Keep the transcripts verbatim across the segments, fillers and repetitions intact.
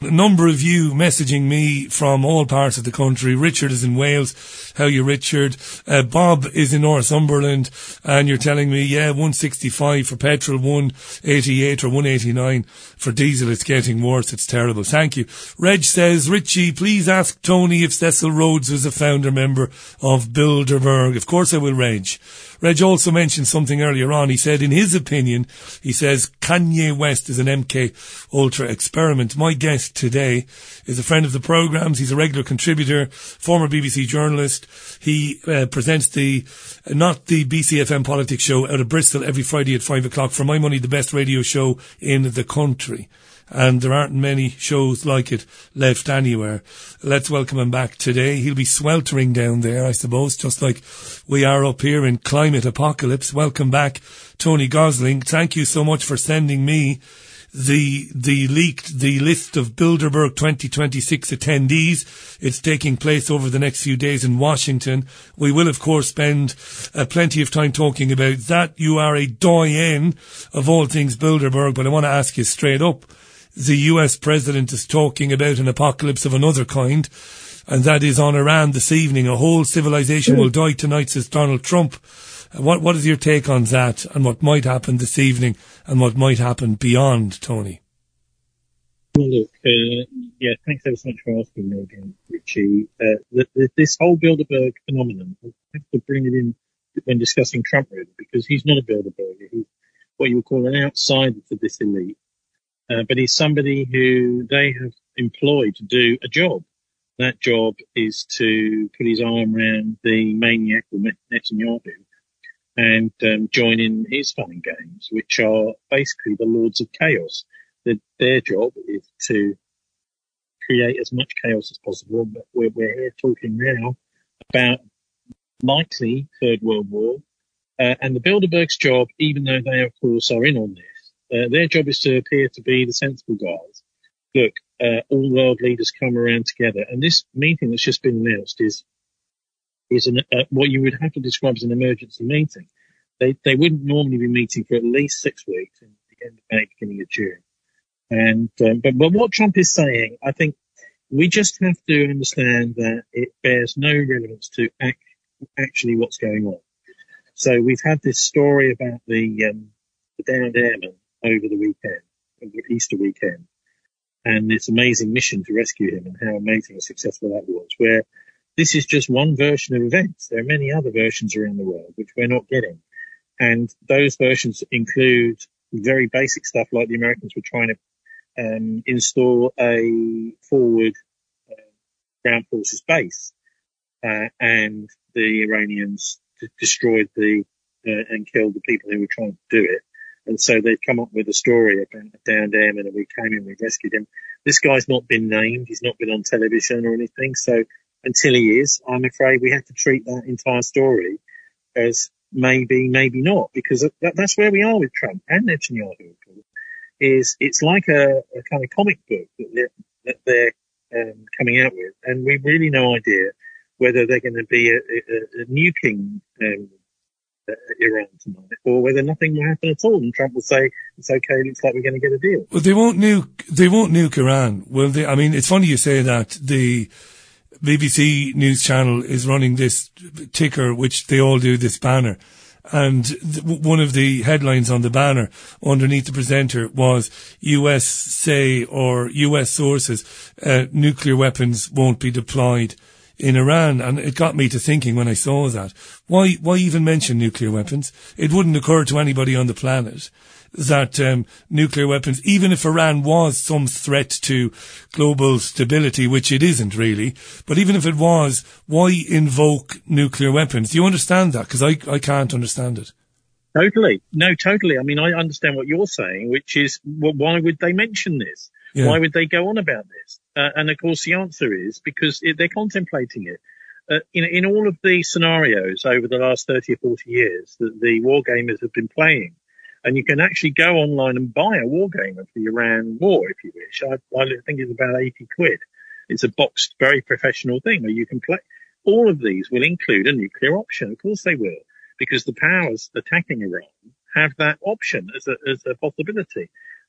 A number of you messaging me from all parts of the country. Richard is in Wales. How are you, Richard? Uh, Bob is in Northumberland, and you're telling me, yeah, one sixty-five for petrol, one eighty-eight or one eighty-nine for diesel. It's getting worse. It's terrible. Thank you. Reg says, Richie, please ask Tony if Cecil Rhodes was a founder member of Bilderberg. Of course I will, Reg. Reg also mentioned something earlier on. He said, in his opinion, he says, Kanye West is an M K Ultra experiment. My guest today is a friend of the programmes. He's a regular contributor, former B B C journalist. He uh, presents the, uh, not the B C F M politics show out of Bristol every Friday at five o'clock. For my money, the best radio show in the country. And there aren't many shows like it left anywhere. Let's welcome him back today. He'll be sweltering down there, I suppose, just like we are up here in climate apocalypse. Welcome back, Tony Gosling. Thank you so much for sending me the the leaked the list of Bilderberg twenty twenty-six attendees. It's taking place over the next few days in Washington. We will, of course, spend uh, plenty of time talking about that. You are a doyen of all things Bilderberg, but I want to ask you straight up. The U S president is talking about an apocalypse of another kind, and that is on Iran this evening. A whole civilization will die tonight, says Donald Trump. What What is your take on that, and what might happen this evening, and what might happen beyond, Tony? Well, look, uh, yeah, thanks ever so much for asking me again, Richie. Uh, the, the, this whole Bilderberg phenomenon, I have to bring it in when discussing Trump, really, because he's not a Bilderberger. He's what you would call an outsider to this elite. Uh, but he's somebody who they have employed to do a job. That job is to put his arm around the maniac Netanyahu and um, join in his fun and games, which are basically the lords of chaos. The, their job is to create as much chaos as possible. But we're, we're here talking now about likely Third World War. Uh, and the Bilderberg's job, even though they, of course, are in on this, Uh, their job is to appear to be the sensible guys. Look, uh, all world leaders come around together, and this meeting that's just been announced is is an, uh, what you would have to describe as an emergency meeting. They they wouldn't normally be meeting for at least six weeks, in the end of May, beginning of June. And um, but but what Trump is saying, I think we just have to understand that it bears no relevance to act, actually what's going on. So we've had this story about the um, the downed airman over the weekend, over the Easter weekend, and this amazing mission to rescue him and how amazing and successful that was, where this is just one version of events. There are many other versions around the world which we're not getting. And those versions include very basic stuff like the Americans were trying to um, install a forward uh, ground forces base, uh, and the Iranians d- destroyed the uh, and killed the people who were trying to do it. And so they've come up with a story about a downed airman, and we came in, we rescued him. This guy's not been named. He's not been on television or anything. So until he is, I'm afraid we have to treat that entire story as maybe, maybe not, because that, that's where we are with Trump and Netanyahu. Is it's like a, a kind of comic book that they're, that they're um, coming out with, and we've really no idea whether they're going to be a, a, a nuking um, Iran tonight, or whether nothing will happen at all, and Trump will say it's okay, looks like we're going to get a deal. Well, they won't nuke. They won't nuke Iran, will they? I mean, it's funny you say that. The B B C News Channel is running this ticker, which they all do, this banner, and th- one of the headlines on the banner underneath the presenter was U S say or U S sources, uh, nuclear weapons won't be deployed in Iran. And it got me to thinking when I saw that, why why even mention nuclear weapons? It wouldn't occur to anybody on the planet that um, nuclear weapons, even if Iran was some threat to global stability, which it isn't really, but even if it was, why invoke nuclear weapons? Do you understand that? Because I, I can't understand it. Totally. No, totally. I mean, I understand what you're saying, which is, well, why would they mention this? Yeah. Why would they go on about this? Uh, and of course, the answer is because it, they're contemplating it. Uh, in, in all of the scenarios over the last thirty or forty years that the war gamers have been playing, and you can actually go online and buy a war game of the Iran war, if you wish. I, I think it's about eighty quid. It's a boxed, very professional thing where you can play. All of these will include a nuclear option. Of course they will, because the powers attacking Iran have that option as a, as a possibility.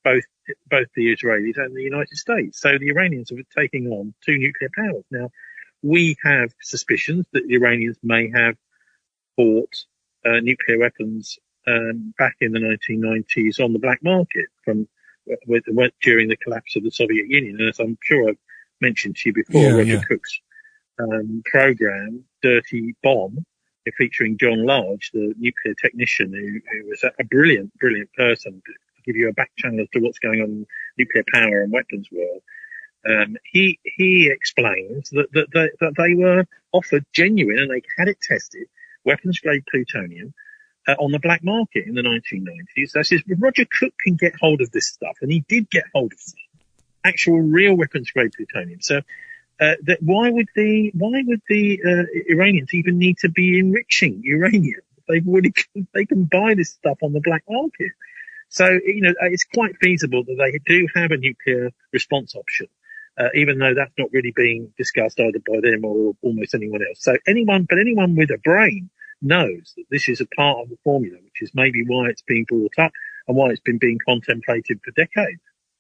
both both the Israelis and the United States. So the Iranians are taking on two nuclear powers. Now, we have suspicions that the Iranians may have bought uh, nuclear weapons um, back in the nineteen nineties on the black market from with, with, during the collapse of the Soviet Union. And as I'm sure I've mentioned to you before, yeah, Roger yeah. Cook's um, program, Dirty Bomb, featuring John Large, the nuclear technician, who, who was a brilliant, brilliant person to give you a back channel as to what's going on in the nuclear power and weapons world. Um, he he explains that, that, that, that they were offered genuine, and they had it tested, weapons-grade plutonium uh, on the black market in the nineteen nineties. So says Roger Cook can get hold of this stuff, and he did get hold of some actual real weapons-grade plutonium. So uh, that why would the why would the uh, Iranians even need to be enriching uranium? They've already they can buy this stuff on the black market. So you know it's quite feasible that they do have a nuclear response option. Uh, even though that's not really being discussed either by them or almost anyone else. So anyone, but anyone with a brain knows that this is a part of the formula, which is maybe why it's being brought up and why it's been being contemplated for decades.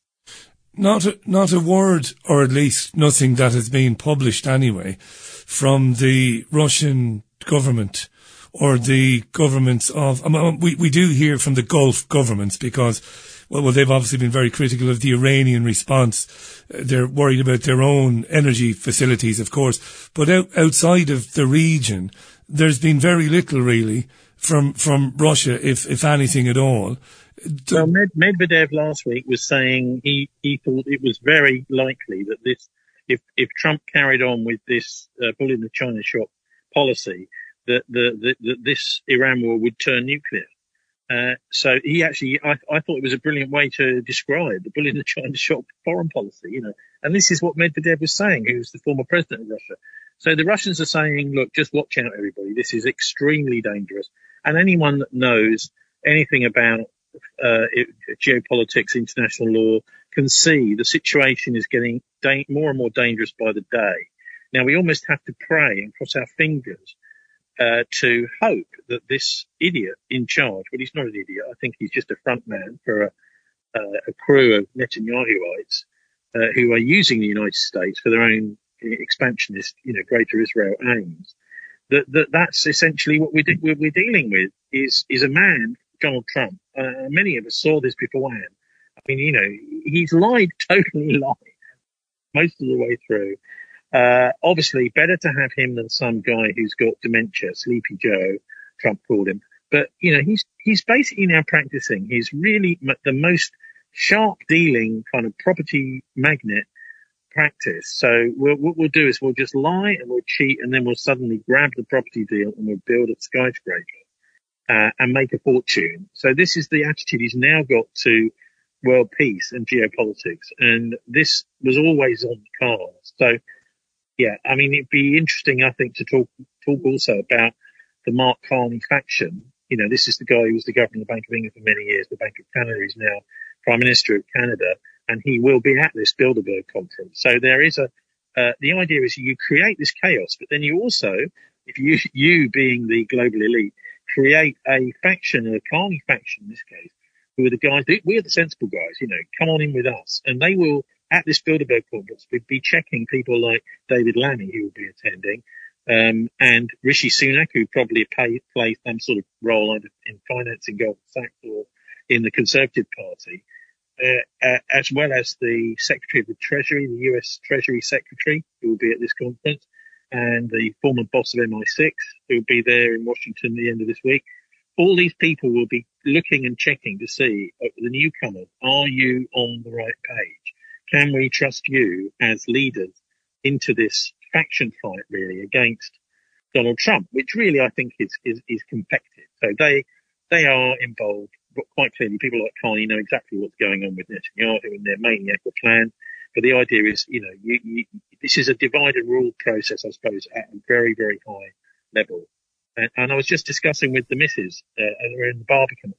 Not a, not a word, or at least nothing that has been published anyway, from the Russian government or the governments of, I mean, we, we do hear from the Gulf governments because, well, well, they've obviously been very critical of the Iranian response. Uh, they're worried about their own energy facilities, of course. But out, outside of the region, there's been very little really from, from Russia, if, if anything at all. Well, Med- Medvedev last week was saying he, he thought it was very likely that this, if, if Trump carried on with this uh, bull in the China shop policy, that the, the, the, this Iran war would turn nuclear. Uh, so he actually, I, I thought it was a brilliant way to describe the bull in the China shop foreign policy, you know. And this is what Medvedev was saying, who's the former president of Russia. So the Russians are saying, look, just watch out, everybody. This is extremely dangerous. And anyone that knows anything about uh, it, geopolitics, international law, can see the situation is getting da- more and more dangerous by the day. Now, we almost have to pray and cross our fingers Uh, to hope that this idiot in charge, well, he's not an idiot. I think he's just a front man for a, uh, a crew of Netanyahuites uh, who are using the United States for their own expansionist, you know, Greater Israel aims. That, that that's essentially what we're, de- we're dealing with is is a man, Donald Trump. Uh, many of us saw this beforehand. I mean, you know, he's lied, totally lied most of the way through. Uh, obviously, better to have him than some guy who's got dementia, Sleepy Joe, Trump called him. But, you know, he's he's basically now practicing his really m- the most sharp-dealing kind of property magnet practice. So we'll, what we'll do is we'll just lie and we'll cheat, and then we'll suddenly grab the property deal and we'll build a skyscraper uh, and make a fortune. So this is the attitude he's now got to world peace and geopolitics. And this was always on the cards. So, yeah, I mean, it'd be interesting, I think, to talk talk also about the Mark Carney faction. You know, this is the guy who was the governor of the Bank of England for many years, the Bank of Canada. He's now Prime Minister of Canada, and he will be at this Bilderberg conference. So there is a, uh, the idea is you create this chaos, but then you also, if you, you being the global elite, create a faction, a Carney faction in this case, who are the guys, we're the sensible guys, you know, come on in with us, and they will, at this Bilderberg conference, we'd be checking people like David Lammy, who will be attending, um, and Rishi Sunak, who probably pay, plays some sort of role either in financing Goldman Sachs or in the Conservative Party, uh, uh, as well as the Secretary of the Treasury, the U S Treasury Secretary, who will be at this conference, and the former boss of M I six, who will be there in Washington at the end of this week. All these people will be looking and checking to see, uh, the newcomers, are you on the right page? Can we trust you as leaders into this faction fight, really, against Donald Trump, which really I think is, is, is confected. So they, they are involved, but quite clearly people like Carney know exactly what's going on with Netanyahu and their maniacal plan. But the idea is, you know, you, you, this is a divide and rule process, I suppose, at a very, very high level. And, and I was just discussing with the missus, uh, in the Barbican,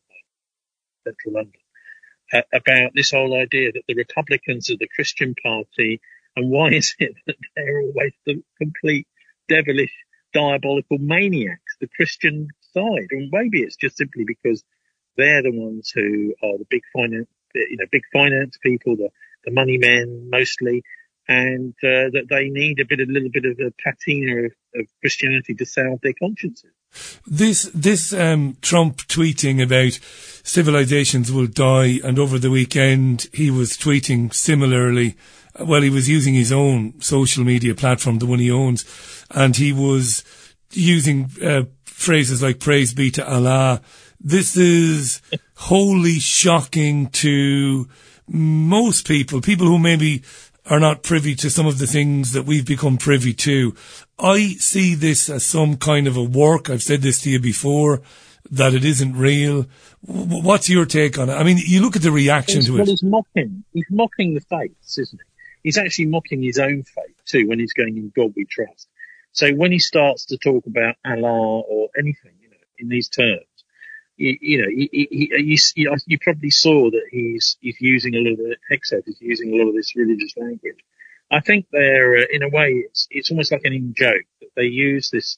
Central London, uh, about this whole idea that the Republicans are the Christian party, and why is it that they're always the complete devilish, diabolical maniacs, the Christian side? And maybe it's just simply because they're the ones who are the big finance, you know, big finance people, the, the money men mostly, and uh, that they need a bit, a little bit of a patina of, of Christianity to salve their consciences. This, this, um, Trump tweeting about civilizations will die, and over the weekend he was tweeting similarly. Well, he was using his own social media platform, the one he owns, and he was using, uh, phrases like praise be to Allah. This is wholly shocking to most people, people who maybe are not privy to some of the things that we've become privy to. I see this as some kind of a work. I've said this to you before, that it isn't real. What's your take on it? I mean, you look at the reaction it's, to well, it. He's mocking. He's mocking the faiths, isn't he? He's actually mocking his own faith too when he's going, in God we trust. So when he starts to talk about Allah or anything, you know, in these terms, you, you know, he, he, he, you, you probably saw that he's he's using a lot of the Hexed, he's using a lot of this religious language. I think they're, uh, in a way, it's it's almost like an in-joke that they use this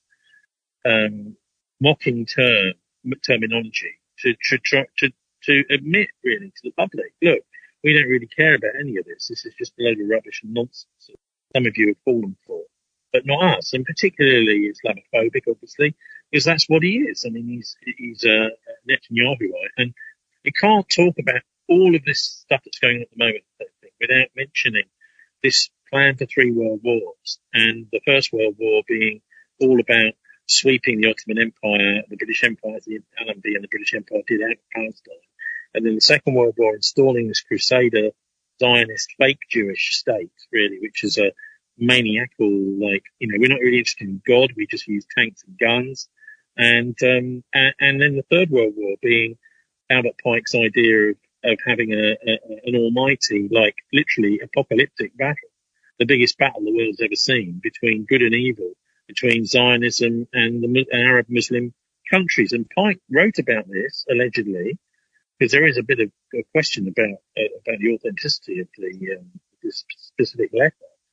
um, mocking term terminology to to, to to admit really to the public, look, we don't really care about any of this. This is just a load of rubbish and nonsense that some of you have fallen for, but not us, and particularly Islamophobic, obviously, because that's what he is. I mean, he's he's a uh, Netanyahuite, and you can't talk about all of this stuff that's going on at the moment without mentioning this plan for three world wars, and the First World War being all about sweeping the Ottoman Empire, the British Empire, the Allenby and the British Empire did out of Palestine, and then the Second World War installing this Crusader Zionist fake Jewish state, really, which is a maniacal, like, you know, we're not really interested in God, we just use tanks and guns, and um, and, and then the Third World War being Albert Pike's idea of, of having a, a, an almighty, like literally apocalyptic battle, the biggest battle the world's ever seen between good and evil, between Zionism and the Arab Muslim countries. And Pike wrote about this, allegedly, because there is a bit of a question about uh, about the authenticity of the um, this specific letter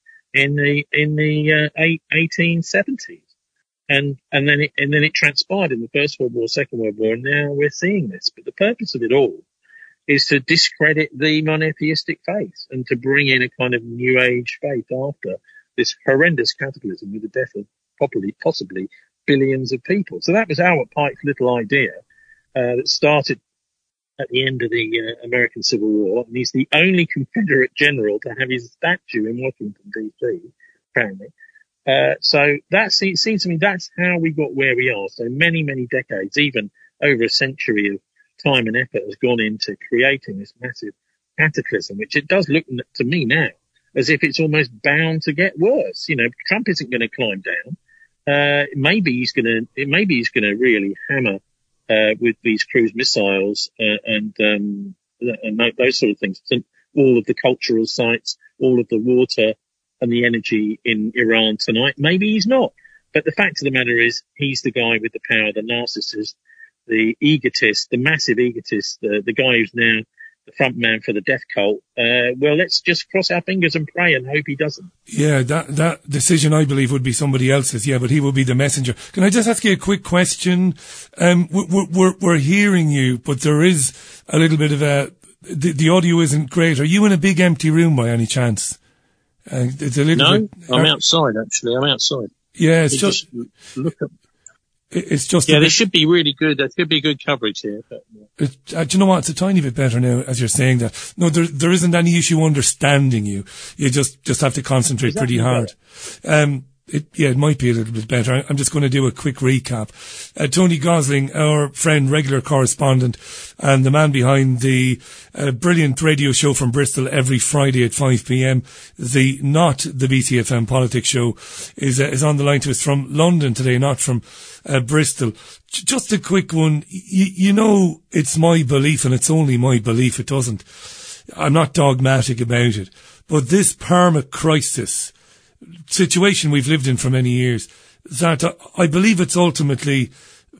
in the in the uh, eighteen seventies, and and then it and then it transpired in the First World War, Second World War, and now we're seeing this. But the purpose of it all is to discredit the monotheistic faith and to bring in a kind of New Age faith after this horrendous cataclysm with the death of probably, possibly billions of people. So that was Albert Pike's little idea uh, that started at the end of the uh, American Civil War, and he's the only Confederate general to have his statue in Washington, D C, apparently. Uh, so that seems, seems to me that's how we got where we are. So many, many decades, even over a century of time and effort has gone into creating this massive cataclysm, which it does look to me now as if it's almost bound to get worse. You know, Trump isn't going to climb down. Uh, maybe he's going to, maybe he's going to really hammer, uh, with these cruise missiles, uh, and, um, and those sort of things. And all of the cultural sites, all of the water and the energy in Iran tonight. Maybe he's not. But the fact of the matter is he's the guy with the power, the narcissist, the egotist, the massive egotist, the, the guy who's now the front man for the death cult. Uh, well, let's just cross our fingers and pray and hope he doesn't. Yeah, that that decision, I believe, would be somebody else's. Yeah, but he will be the messenger. Can I just ask you a quick question? Um, we're, we're, we're hearing you, but there is a little bit of a, the, the audio isn't great. Are you in a big empty room by any chance? Uh, it's a little no, bit, I'm uh, outside, actually. I'm outside. Yeah, it's you just, just look up. It's just yeah, there bit, should be really good. There should be good coverage here. But, yeah. it, uh, do you know what? It's a tiny bit better now as you're saying that. No, there there isn't any issue understanding you. You just just have to concentrate pretty hard. Um, it, yeah, it might be a little bit better. I'm just going to do a quick recap. Uh, Tony Gosling, our friend, regular correspondent, and the man behind the uh, brilliant radio show from Bristol every Friday at five p.m. The not the B T F M politics show is uh, is on the line to us from London today, not from uh, Bristol. J- just a quick one. Y- you know, it's my belief, and it's only my belief. It doesn't. I'm not dogmatic about it, but this perma crisis situation we've lived in for many years, that I believe it's ultimately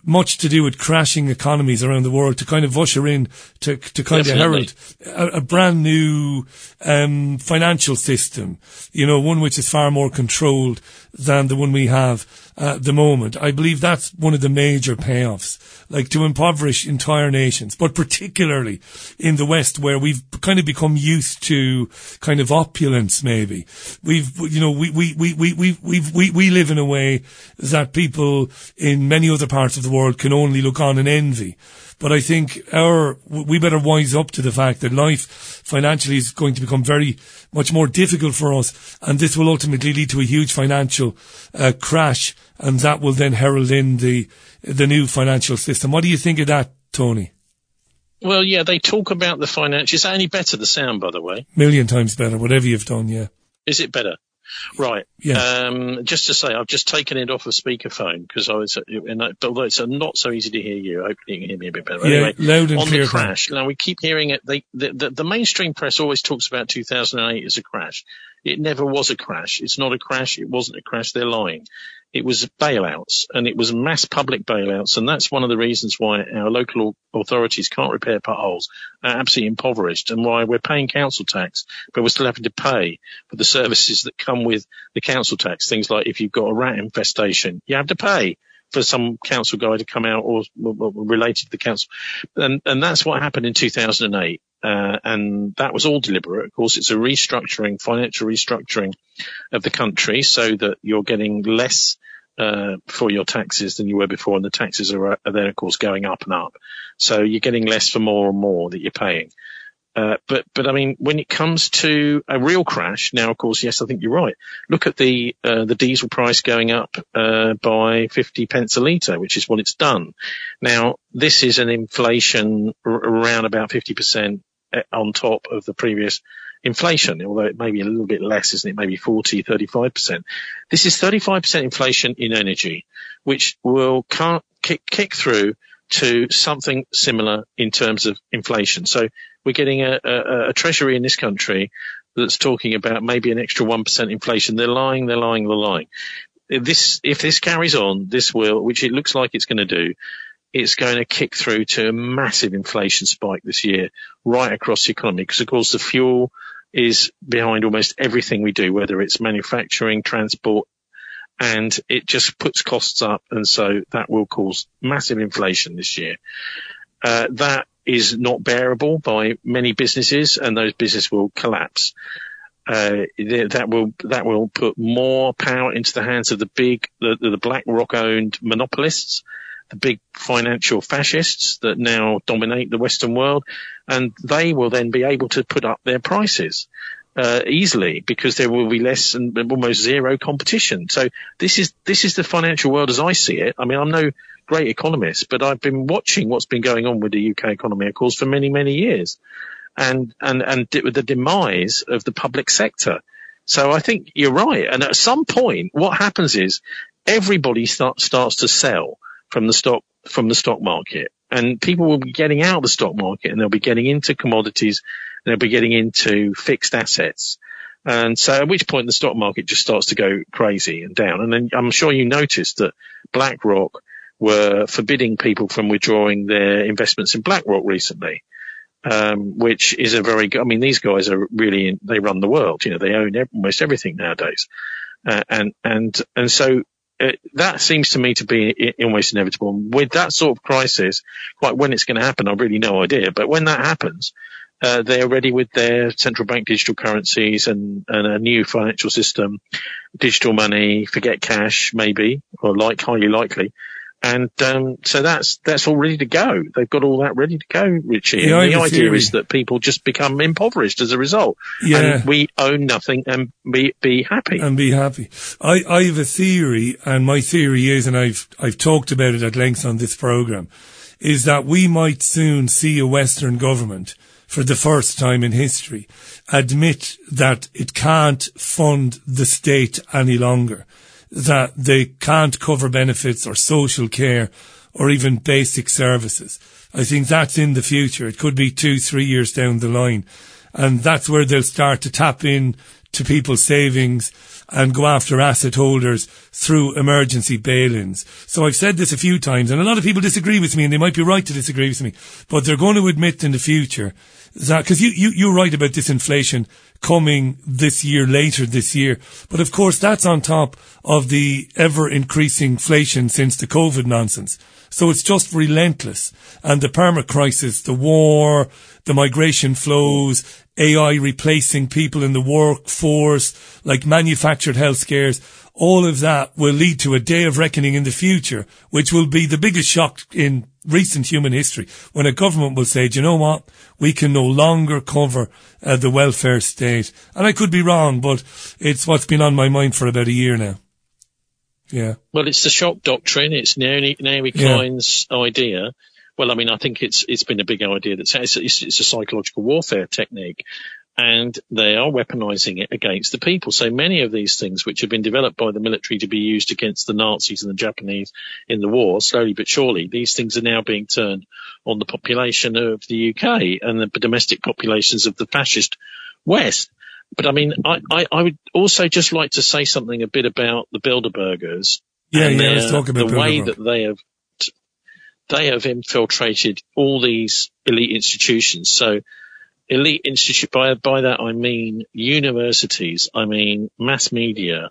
much to do with crashing economies around the world to kind of usher in to, to kind Definitely. of herald a, a brand new, um, financial system, you know, one which is far more controlled than the one we have at the moment. I believe that's one of the major payoffs, like to impoverish entire nations, but particularly in the West where we've kind of become used to kind of opulence maybe. We've, you know, we, we, we, we, we, we, we, we live in a way that people in many other parts of the world can only look on and envy. But I think our, we better wise up to the fact that life financially is going to become very much more difficult for us, and this will ultimately lead to a huge financial uh, crash, and that will then herald in the the new financial system. What do you think of that, Tony? Well, yeah, they talk about the financial. Is that any better, the sound, by the way? Million times better, whatever you've done, yeah. Is it better? Right. Yeah. Um, just to say, I've just taken it off of speakerphone because I was, and I, although it's not so easy to hear you, hopefully you can hear me a bit better. Yeah, anyway, loud and on clear. the crash, now we keep hearing it. They, the, the, the mainstream press always talks about two thousand eight as a crash. It never was a crash. It's not a crash. It wasn't a crash. They're lying. It was bailouts, and it was mass public bailouts, and that's one of the reasons why our local authorities can't repair potholes, are absolutely impoverished, and why we're paying council tax, but we're still having to pay for the services that come with the council tax. Things like if you've got a rat infestation, you have to pay for some council guy to come out or, or, or related to the council. And, and that's what happened in two thousand eight. Uh, and that was all deliberate. Of course, it's a restructuring, financial restructuring of the country so that you're getting less uh, for your taxes than you were before. And the taxes are, are then, of course, going up and up. So you're getting less for more and more that you're paying. Uh, but, but I mean, when it comes to a real crash, now, of course, yes, I think you're right. Look at the, uh, the diesel price going up, uh, by fifty pence a litre, which is what it's done. Now, this is an inflation r- around about fifty percent on top of the previous inflation, although it may be a little bit less, isn't it? Maybe forty, thirty-five percent. This is thirty-five percent inflation in energy, which will can't kick, kick through to something similar in terms of inflation. So we're getting a, a, a treasury in this country that's talking about maybe an extra one percent inflation. They're lying, they're lying, they're lying. If this, if this carries on, this will, which it looks like it's going to do, it's going to kick through to a massive inflation spike this year right across the economy. Because, of course, the fuel is behind almost everything we do, whether it's manufacturing, transport, and it just puts costs up. And so that will cause massive inflation this year. Uh, that is not bearable by many businesses, and those businesses will collapse. Uh, that will, that will put more power into the hands of the big, the, the BlackRock owned monopolists, the big financial fascists that now dominate the Western world, and they will then be able to put up their prices uh, easily because there will be less and almost zero competition. So this is this is the financial world as I see it. I mean, I'm no great economist, but I've been watching what's been going on with the U K economy, of course, for many, many years, and and and with the demise of the public sector. So I think you're right. And at some point, what happens is everybody start, starts to sell from the stock, from the stock market, and people will be getting out of the stock market, and they'll be getting into commodities, and they'll be getting into fixed assets. And so at which point the stock market just starts to go crazy and down. And then I'm sure you noticed that BlackRock were forbidding people from withdrawing their investments in BlackRock recently, um, which is a very good, I mean, these guys are really, they run the world, you know, they own almost everything nowadays. Uh, and, and, and so, Uh, that seems to me to be I- almost inevitable. With that sort of crisis, quite when it's going to happen, I've really no idea. But when that happens, uh, they're ready with their central bank digital currencies and, and a new financial system, digital money, forget cash, maybe, or like highly likely. And um, so that's that's all ready to go. They've got all that ready to go, Richie. Yeah, and the idea theory. is that people just become impoverished as a result. Yeah. And we own nothing and be be happy. And be happy. I, I have a theory, and my theory is, and I've I've talked about it at length on this program, is that we might soon see a Western government, for the first time in history, admit that it can't fund the state any longer, that they can't cover benefits or social care or even basic services. I think that's in the future. It could be two, three years down the line. And that's where they'll start to tap in to people's savings and go after asset holders through emergency bail-ins. So I've said this a few times, and a lot of people disagree with me, and they might be right to disagree with me, but they're going to admit in the future that, because you, you, you're right about this inflation coming this year, later this year, but of course that's on top of the ever-increasing inflation since the COVID nonsense. So it's just relentless. And the perma crisis, the war, the migration flows, A I replacing people in the workforce, like manufactured health scares, all of that will lead to a day of reckoning in the future, which will be the biggest shock in recent human history, when a government will say, do you know what, we can no longer cover uh, the welfare state. And I could be wrong, but it's what's been on my mind for about a year now. Yeah. Well, it's the shock doctrine. It's Naomi, Naomi Klein's yeah. idea. Well, I mean, I think it's it's been a big idea. That's it's, it's, it's a psychological warfare technique, and they are weaponizing it against the people. So many of these things, which have been developed by the military to be used against the Nazis and the Japanese in the war, slowly but surely, these things are now being turned on the population of the U K and the domestic populations of the fascist West. But I mean, I, I, I would also just like to say something a bit about the Bilderbergers. Yeah, and yeah, their, let's talk about the way Bilderberg. that they have they have infiltrated all these elite institutions. So, elite institute by by that I mean universities, I mean mass media,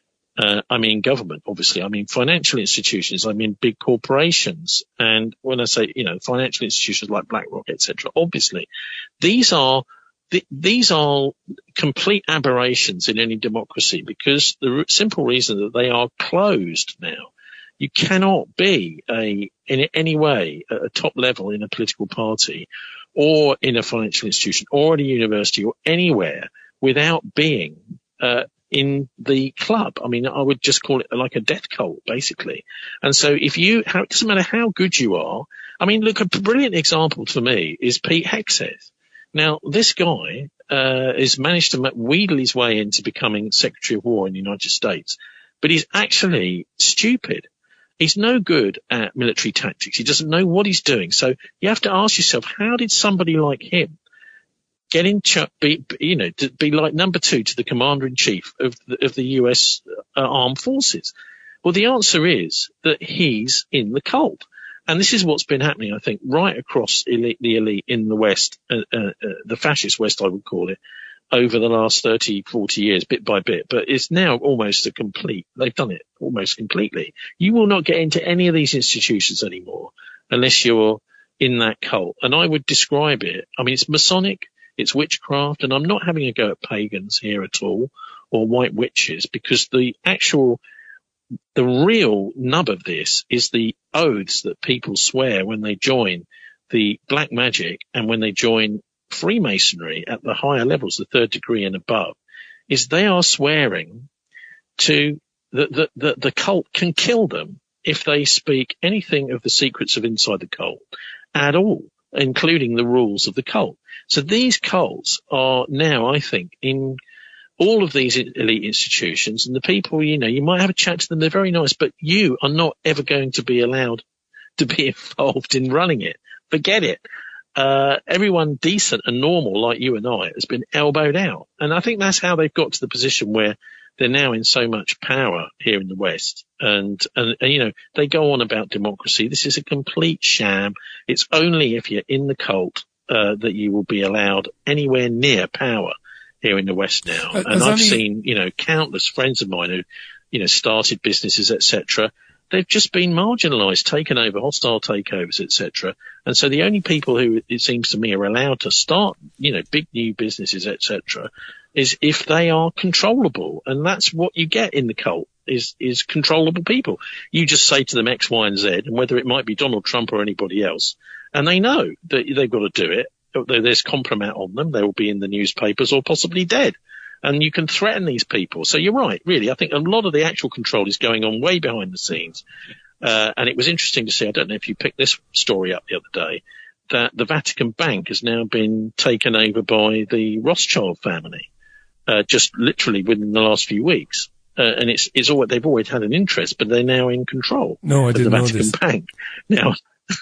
uh, I mean government, obviously, I mean financial institutions, I mean big corporations, and when I say you know financial institutions like BlackRock, et cetera, obviously, these are. These are complete aberrations in any democracy, because the simple reason that they are closed now. You cannot be a, in any way, at a top level in a political party or in a financial institution or at a university or anywhere without being uh, in the club. I mean, I would just call it like a death cult, basically. And so if you, how, it doesn't matter how good you are. I mean, look, a brilliant example for me is Pete Hegseth. Now, this guy uh, has managed to wheedle his way into becoming Secretary of War in the United States, but he's actually stupid. He's no good at military tactics. He doesn't know what he's doing. So you have to ask yourself, how did somebody like him get in, ch- be, you know, to be like number two to the commander-in-chief of the, of the U S uh, armed forces? Well, the answer is that he's in the cult. And this is what's been happening, I think, right across elite, the elite in the West, uh, uh, uh, the fascist West, I would call it, over the last thirty, forty years, bit by bit. But it's now almost a complete, they've done it almost completely. You will not get into any of these institutions anymore unless you're in that cult. And I would describe it, I mean, it's Masonic, it's witchcraft, and I'm not having a go at pagans here at all, or white witches, because the actual The real nub of this is the oaths that people swear when they join the black magic and when they join Freemasonry at the higher levels, the third degree and above, is they are swearing to that the, the, the cult can kill them if they speak anything of the secrets of inside the cult at all, including the rules of the cult. So these cults are now, I think, in all of these elite institutions, and the people, you know, you might have a chat to them, they're very nice, but you are not ever going to be allowed to be involved in running it. Forget it. Uh, everyone decent and normal like you and I has been elbowed out. And I think that's how they've got to the position where they're now in so much power here in the West. And, and, and you know, they go on about democracy. This is a complete sham. It's only if you're in the cult uh, that you will be allowed anywhere near power here in the West now. Uh, and I've any... seen, you know, countless friends of mine who, you know, started businesses, et cetera. They've just been marginalised, taken over, hostile takeovers, et cetera. And so the only people who, it seems to me, are allowed to start, you know, big new businesses, et cetera, is if they are controllable. And that's what you get in the cult, is, is controllable people. You just say to them X, Y, and Z, and whether it might be Donald Trump or anybody else, and they know that they've got to do it. There's compromise on them. They will be in the newspapers or possibly dead. And you can threaten these people. So you're right, really. I think a lot of the actual control is going on way behind the scenes. Uh, and it was interesting to see, I don't know if you picked this story up the other day, that the Vatican Bank has now been taken over by the Rothschild family, uh, just literally within the last few weeks. Uh, and it's, it's all, they've always had an interest, but they're now in control no, I of didn't the know Vatican this. Bank. Now,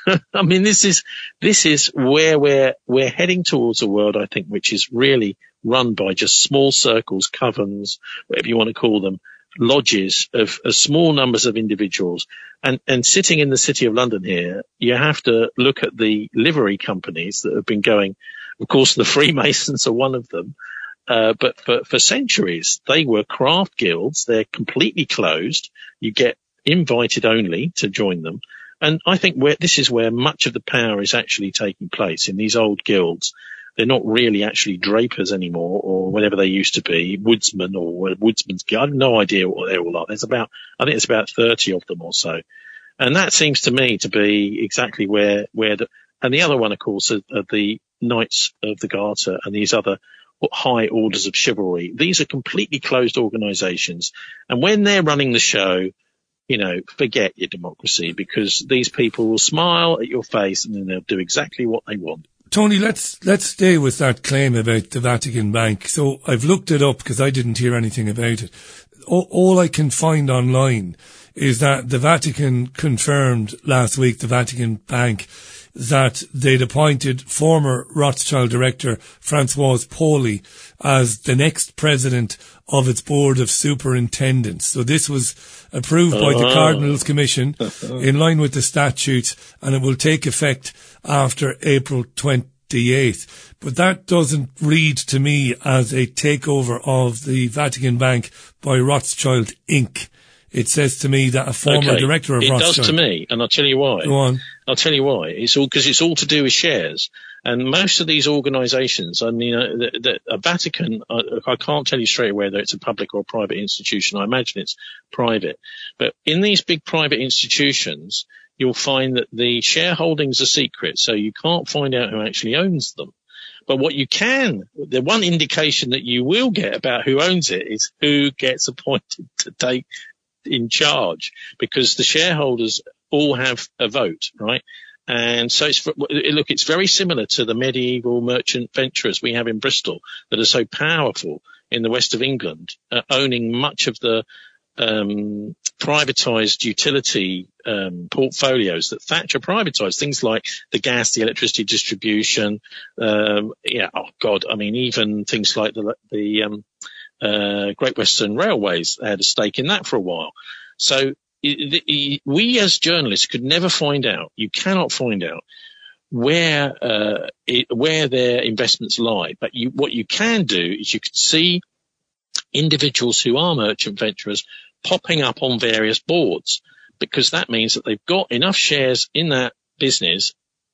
I mean, this is, this is where we're, we're heading towards a world, I think, which is really run by just small circles, covens, whatever you want to call them, lodges of, of small numbers of individuals. And, and sitting in the City of London here, you have to look at the livery companies that have been going. Of course, the Freemasons are one of them. Uh, but for, for centuries, they were craft guilds. They're completely closed. You get invited only to join them. And I think where, this is where much of the power is actually taking place in these old guilds. They're not really actually drapers anymore, or whatever they used to be, woodsmen or woodsman's guild. I have no idea what they're all like. There's about, I think it's about thirty of them or so. And that seems to me to be exactly where, where the, and the other one, of course, are, are the Knights of the Garter and these other high orders of chivalry. These are completely closed organizations. And when they're running the show, you know, forget your democracy, because these people will smile at your face and then they'll do exactly what they want. Tony, let's let's stay with that claim about the Vatican Bank. So I've looked it up because I didn't hear anything about it. All, all I can find online is that the Vatican confirmed last week, the Vatican Bank, that they'd appointed former Rothschild director Françoise Pauli as the next president of its board of superintendents. So this was approved by the Cardinals Commission in line with the statutes, and it will take effect after April twenty-eighth. But that doesn't read to me as a takeover of the Vatican Bank by Rothschild Incorporated. It says to me that a former okay. director of it Rothschild... It does to me, and I'll tell you why. Go on. I'll tell you why. It's all because it's all to do with shares. And most of these organizations, I mean, uh, the, the, a Vatican, I, I can't tell you straight away whether it's a public or a private institution. I imagine it's private. But in these big private institutions, you'll find that the shareholdings are secret, so you can't find out who actually owns them. But what you can, the one indication that you will get about who owns it is who gets appointed to take in charge, because the shareholders all have a vote, right? And so it's, look, it's very similar to the medieval merchant venturers we have in Bristol that are so powerful in the west of England, uh, owning much of the um privatized utility um portfolios that Thatcher privatized, things like the gas, the electricity distribution, um yeah, oh God, I mean, even things like the the um uh Great Western Railways had a stake in that for a while. So we as journalists could never find out, you cannot find out where uh it, where their investments lie, but you what you can do is you can see individuals who are merchant venturers popping up on various boards, because that means that they've got enough shares in that business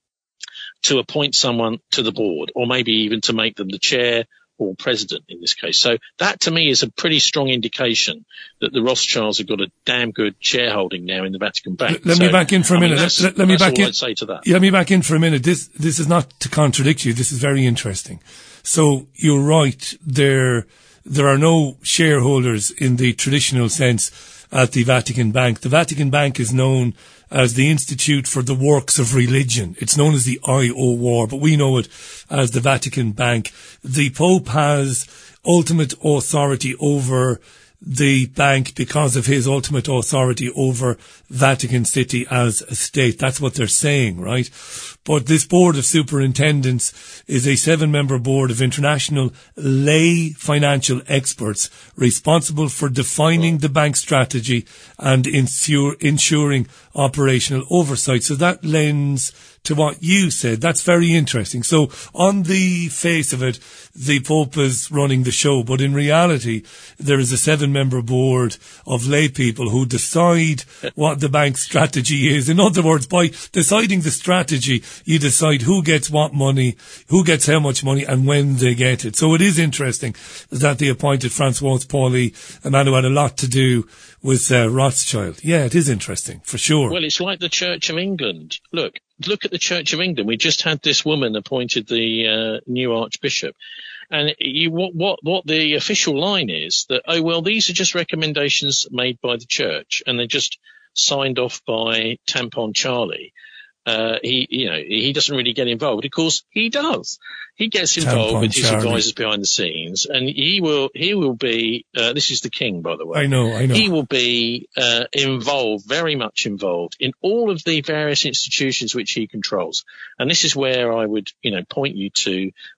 to appoint someone to the board, or maybe even to make them the chair or president in this case. So that to me is a pretty strong indication that the Rothschilds have got a damn good shareholding now in the Vatican Bank. Let so, me back in for a I minute. mean, let, let, let me back in. I'd say to that. Yeah, let me back in for a minute. This this is not to contradict you. This is very interesting. So you're right. There there are no shareholders in the traditional sense at the Vatican Bank. The Vatican Bank is known as the Institute for the Works of Religion. It's known as the I O W R, but we know it as the Vatican Bank. The Pope has ultimate authority over the bank because of his ultimate authority over Vatican City as a state. That's what they're saying, right? But this board of superintendents is a seven-member board of international lay financial experts responsible for defining the bank strategy and insure, ensuring operational oversight. So that lends to what you said. That's very interesting. So on the face of it, the Pope is running the show, but in reality, there is a seven-member board of lay people who decide what the bank's strategy is. In other words, by deciding the strategy, you decide who gets what money, who gets how much money, and when they get it. So it is interesting that they appointed Françoise Pauli, a man who had a lot to do with uh, Rothschild. Yeah, it is interesting, for sure. Well, it's like the Church of England. Look, look at the Church of England. We just had this woman appointed the uh, new Archbishop. And you, what, what, what the official line is that, oh, well, these are just recommendations made by the church and they're just signed off by Tampon Charlie. Uh, he, you know, he doesn't really get involved. Of course, he does. He gets involved Tampon with his Charlie. advisors behind the scenes, and he will, he will be, uh, this is the king, by the way. I know, I know. He will be, uh, involved, very much involved in all of the various institutions which he controls. And this is where I would, you know, point you to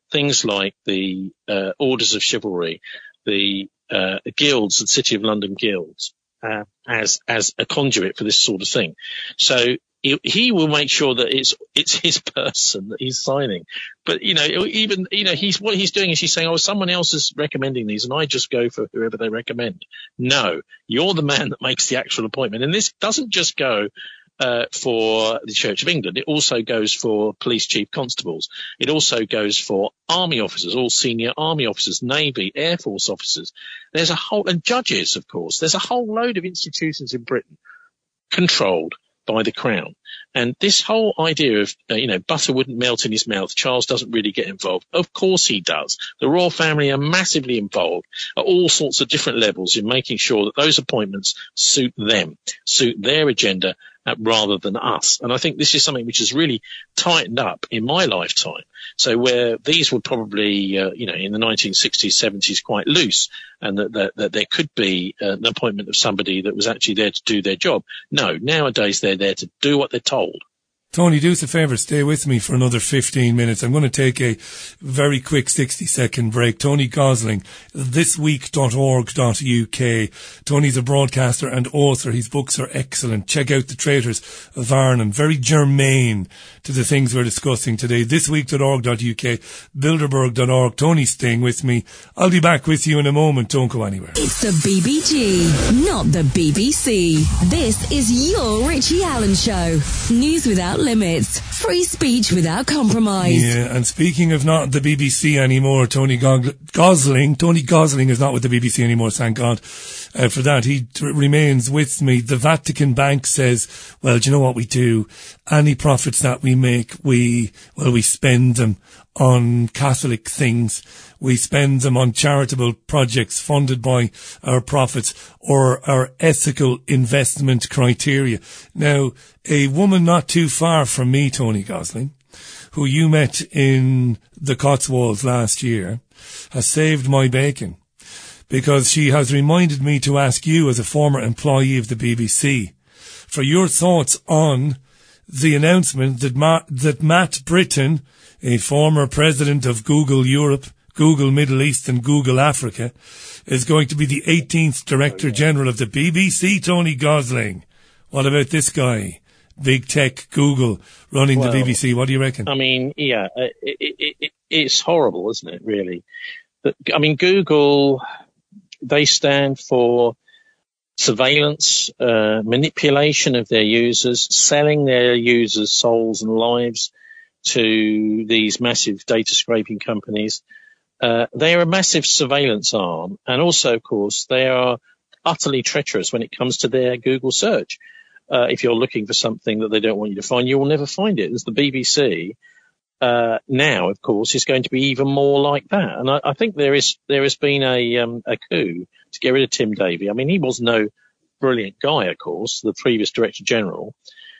things like the uh, Orders of Chivalry, the uh, guilds, the City of London guilds, uh, as as a conduit for this sort of thing. So he, he will make sure that it's it's his person that he's signing. But you know, even you know, he's what he's doing is he's saying, "Oh, someone else is recommending these, and I just go for whoever they recommend." No, you're the man that makes the actual appointment, and this doesn't just go Uh, for the Church of England. It also goes for police chief constables. It also goes for army officers, all senior army officers, Navy, Air Force officers. There's a whole, and judges, of course. There's a whole load of institutions in Britain controlled by the Crown. And this whole idea of, uh, you know, butter wouldn't melt in his mouth, Charles doesn't really get involved. Of course he does. The royal family are massively involved at all sorts of different levels in making sure that those appointments suit them, suit their agenda, uh, rather than us. And I think this is something which has really tightened up in my lifetime. So where these were probably, uh, you know, in the nineteen sixties, seventies quite loose, and that, that, that there could be uh, an appointment of somebody that was actually there to do their job. No, nowadays they're there to do what they're told. Tony, do us a favour, stay with me for another fifteen minutes. I'm going to take a very quick sixty second break. Tony Gosling, this week dot org dot U K. Tony's a broadcaster and author. His books are excellent. Check out The Traitors of Arnhem. Very germane to the things we're discussing today. this week dot org dot U K, Bilderberg dot org. Tony's staying with me. I'll be back with you in a moment. Don't go anywhere. It's the B B G, not the B B C. This is your Richie Allen Show. News without limits. Free speech without compromise. Yeah, and speaking of not the B B C anymore, Tony Gosling, Tony Gosling is not with the B B C anymore, thank God uh, for that. He t- remains with me. The Vatican Bank says, well, do you know what we do? Any profits that we make, we, well, we spend them on Catholic things. We spend them on charitable projects funded by our profits or our ethical investment criteria. Now, a woman not too far from me, Tony Gosling, who you met in the Cotswolds last year, has saved my bacon because she has reminded me to ask you, as a former employee of the B B C, for your thoughts on the announcement that, Ma- that Matt Britton, a former president of Google Europe, Google Middle East and Google Africa, is going to be the eighteenth Director General of the B B C, Tony Gosling. What about this guy? Big tech Google running well, the B B C. What do you reckon? I mean, yeah, it, it, it, it's horrible, isn't it, really? But, I mean, Google, they stand for surveillance, uh, manipulation of their users, selling their users' souls and lives to these massive data scraping companies. Uh, they are a massive surveillance arm, and also, of course, they are utterly treacherous when it comes to their Google search. Uh, if you're looking for something that they don't want you to find, you will never find it. As the B B C uh, now, of course, is going to be even more like that. And I, I think there is there has been a um, a coup to get rid of Tim Davie. I mean, he was no brilliant guy, of course, the previous Director General,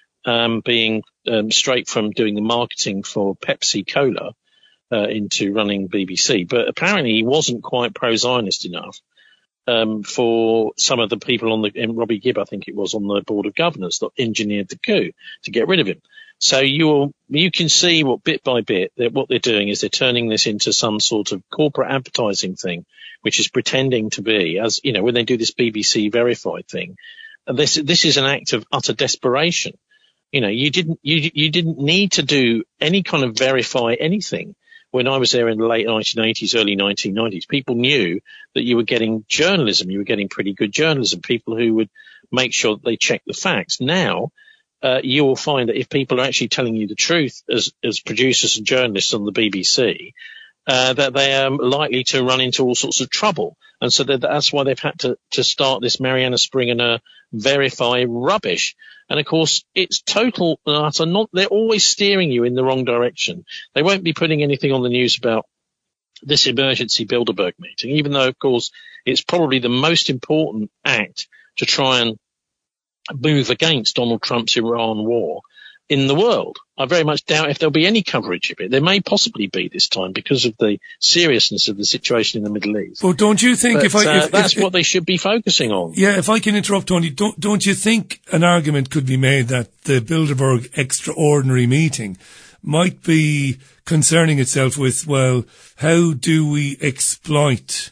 um, being um, straight from doing the marketing for Pepsi Cola. Uh, into running B B C, but apparently he wasn't quite pro-Zionist enough um, for some of the people on the, and Robbie Gibb, I think it was, on the Board of Governors that engineered the coup to get rid of him. So you will, you can see what bit by bit that what they're doing is they're turning this into some sort of corporate advertising thing, which is pretending to be, as you know, when they do this B B C verified thing. And this this is an act of utter desperation. You know, you didn't you you didn't need to do any kind of verify anything. When I was there in the late nineteen eighties, early nineteen nineties, people knew that you were getting journalism. You were getting pretty good journalism, people who would make sure that they checked the facts. Now, uh, you will find that if people are actually telling you the truth as, as producers and journalists on the B B C, uh, that they are likely to run into all sorts of trouble. And so that, that's why they've had to, to start this Mariana Springer verify rubbish. And of course, it's total and utter not, they're always steering you in the wrong direction. They won't be putting anything on the news about this emergency Bilderberg meeting, even though, of course, it's probably the most important act to try and move against Donald Trump's Iran war in the world. I very much doubt if there'll be any coverage of it. There may possibly be this time because of the seriousness of the situation in the Middle East. Well, don't you think but, if I... Uh, if, that's if, what they should be focusing on. Yeah, if I can interrupt, Tony, don't, don't you think an argument could be made that the Bilderberg extraordinary meeting might be concerning itself with, well, how do we exploit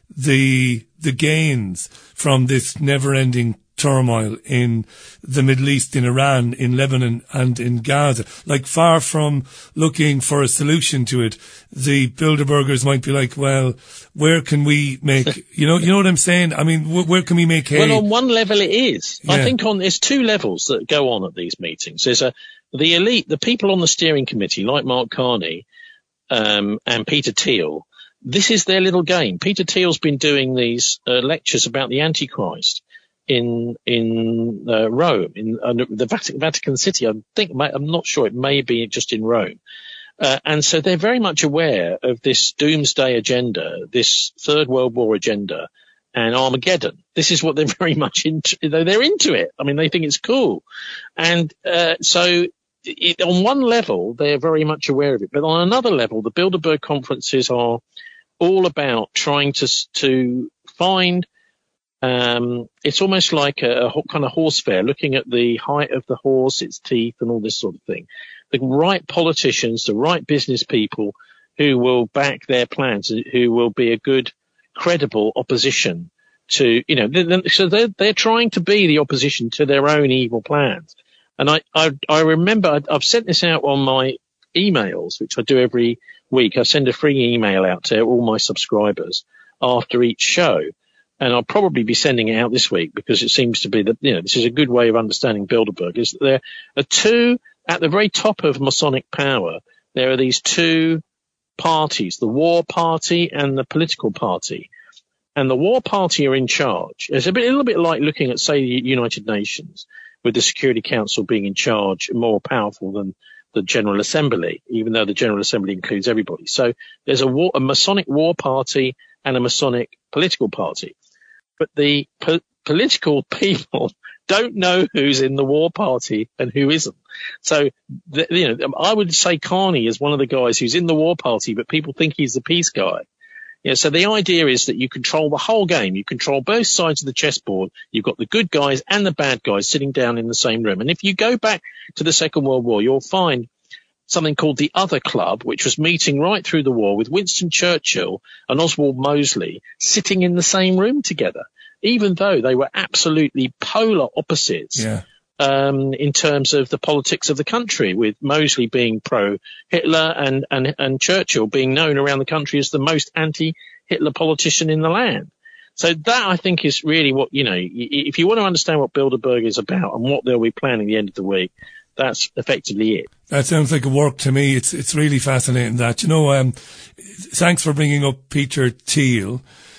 the the gains from this never-ending turmoil in the Middle East, in Iran, in Lebanon and in Gaza? Like, far from looking for a solution to it, the Bilderbergers might be like, well, where can we make, you know, you know what I'm saying? I mean, wh- where can we make hay? Well, on one level it is. Yeah. I think on, there's two levels that go on at these meetings. There's a, the elite, the people on the steering committee, like Mark Carney, um, and Peter Thiel. This is their little game. Peter Thiel's been doing these uh, lectures about the Antichrist in in uh, Rome, in uh, the Vatican, Vatican City. I think, I'm not sure, it may be just in Rome. Uh, and so they're very much aware of this doomsday agenda, this Third World War agenda, and Armageddon. This is what they're very much into. They're into it. I mean, they think it's cool. And uh, so it, on one level, they're very much aware of it. But on another level, the Bilderberg conferences are all about trying to to find, um, it's almost like a, a kind of horse fair, looking at the height of the horse, its teeth, and all this sort of thing. The right politicians, the right business people who will back their plans, who will be a good, credible opposition to, you know, they're, so they're, they're trying to be the opposition to their own evil plans. And I, I, I remember I've sent this out on my emails, which I do every week. I send a free email out to all my subscribers after each show. And I'll probably be sending it out this week because it seems to be that, you know, this is a good way of understanding Bilderberg, is that there are two, at the very top of Masonic power, there are these two parties, the War Party and the Political Party. And the War Party are in charge. It's a bit, a little bit like looking at, say, the United Nations, with the Security Council being in charge, more powerful than the General Assembly, even though the General Assembly includes everybody. So there's a, war, a Masonic War Party and a Masonic Political Party. But the po- political people don't know who's in the War Party and who isn't. So, the, you know, I would say Carney is one of the guys who's in the War Party, but people think he's the peace guy. Yeah, so the idea is that you control the whole game. You control both sides of the chessboard. You've got the good guys and the bad guys sitting down in the same room. And if you go back to the Second World War, you'll find something called the Other Club, which was meeting right through the war with Winston Churchill and Oswald Mosley sitting in the same room together, even though they were absolutely polar opposites. Yeah. Um, in terms of the politics of the country, with Mosley being pro-Hitler and, and, and Churchill being known around the country as the most anti-Hitler politician in the land. So that, I think, is really what, you know, if you want to understand what Bilderberg is about and what they'll be planning at the end of the week, that's effectively it. That sounds like a work to me. It's it's really fascinating that. You know, um, thanks for bringing up Peter Thiel.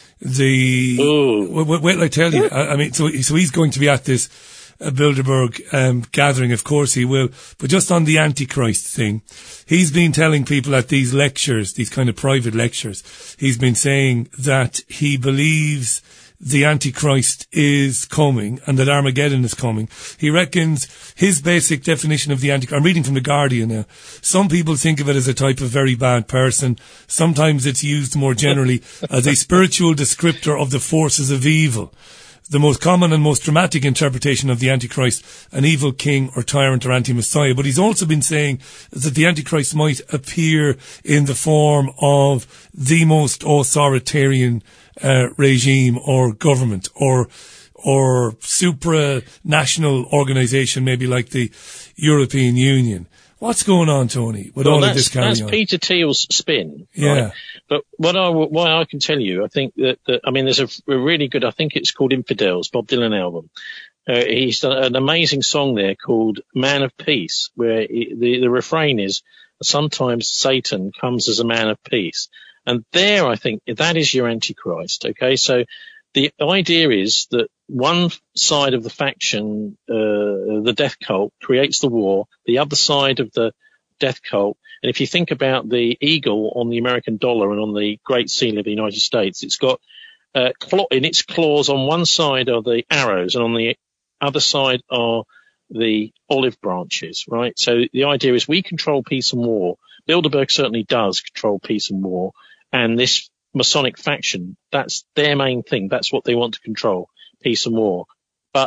The, wait, wait till I tell you, I, I mean, so, so he's going to be at this a Bilderberg um, gathering, of course he will, but just on the Antichrist thing, he's been telling people at these lectures, these kind of private lectures, he's been saying that he believes the Antichrist is coming and that Armageddon is coming. He reckons his basic definition of the Antichrist, I'm reading from The Guardian now, some people think of it as a type of very bad person. Sometimes it's used more generally as a spiritual descriptor of the forces of evil. The most common and most dramatic interpretation of the Antichrist, an evil king or tyrant or anti-Messiah. But he's also been saying that the Antichrist might appear in the form of the most authoritarian uh, regime or government or or supranational organisation, maybe like the European Union. What's going on, Tony, with well, all of this carry that's on? That's Peter Thiel's spin. Yeah. Right? But what I, what I can tell you, I think that, that I mean, there's a, a really good, I think it's called Infidels, Bob Dylan album. Uh, he's done an amazing song there called Man of Peace, where he, the, the refrain is, sometimes Satan comes as a man of peace. And there, I think, that is your Antichrist, okay? So the idea is that one side of the faction, uh, the death cult, creates the war. The other side of the death cult, and if you think about the eagle on the American dollar and on the Great Seal of the United States, it's got uh, claw- in its claws on one side are the arrows and on the other side are the olive branches, right? So the idea is we control peace and war. Bilderberg certainly does control peace and war, and this Masonic faction, that's their main thing. That's what they want to control, peace and war. But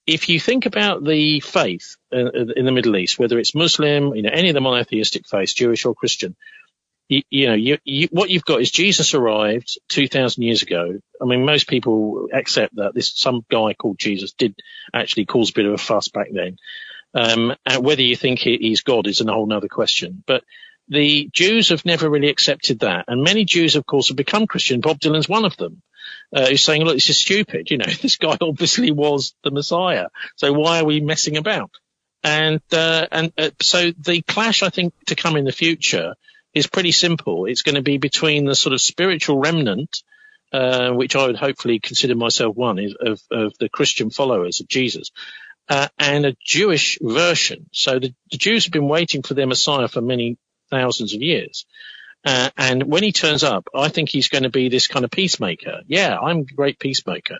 if you think about the faith uh, in the Middle East, whether it's Muslim, you know, any of the monotheistic faiths, Jewish or Christian, you, you know, you, you, what you've got is Jesus arrived two thousand years ago. I mean, most people accept that this some guy called Jesus did actually cause a bit of a fuss back then. Um, and whether you think he, he's God is a whole other question. But the Jews have never really accepted that. And many Jews, of course, have become Christian. Bob Dylan's one of them, uh, who's saying, look, this is stupid. You know, this guy obviously was the Messiah. So why are we messing about? And, uh, and, uh, so the clash, I think, to come in the future is pretty simple. It's going to be between the sort of spiritual remnant, uh, which I would hopefully consider myself one is of, of the Christian followers of Jesus. Uh, and a Jewish version. So the, the Jews have been waiting for their Messiah for many thousands of years. Uh, and when he turns up, I think he's going to be this kind of peacemaker. Yeah, I'm a great peacemaker.